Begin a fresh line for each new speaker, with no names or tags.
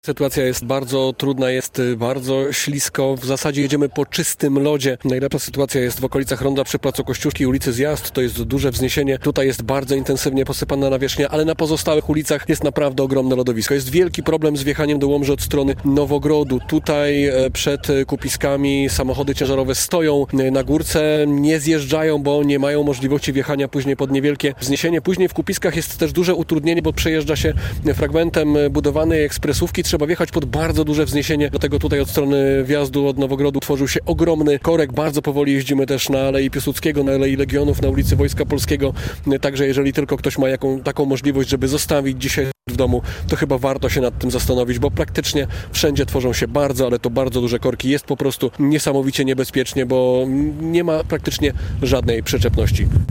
Sytuacja jest bardzo trudna, jest bardzo ślisko. W zasadzie jedziemy po czystym lodzie. Najlepsza sytuacja jest w okolicach ronda przy placu Kościuszki, ulicy Zjazd. To jest duże wzniesienie. Tutaj jest bardzo intensywnie posypana nawierzchnia, ale na pozostałych ulicach jest naprawdę ogromne lodowisko. Jest wielki problem z wjechaniem do Łomży od strony Nowogrodu. Tutaj przed Kupiskami samochody ciężarowe stoją na górce, nie zjeżdżają, bo nie mają możliwości wjechania później pod niewielkie wzniesienie. Później w Kupiskach jest też duże utrudnienie, bo przejeżdża się fragmentem budowanej ekspresówki. Trzeba wjechać pod bardzo duże wzniesienie. Dlatego tutaj od strony wjazdu od Nowogrodu tworzył się ogromny korek. Bardzo powoli jeździmy też na Alei Piłsudskiego, na Alei Legionów, na ulicy Wojska Polskiego. Także jeżeli tylko ktoś ma taką możliwość, żeby zostawić dzisiaj w domu, to chyba warto się nad tym zastanowić, bo praktycznie wszędzie tworzą się bardzo, ale to bardzo duże korki. Jest po prostu niesamowicie niebezpiecznie, bo nie ma praktycznie żadnej przyczepności.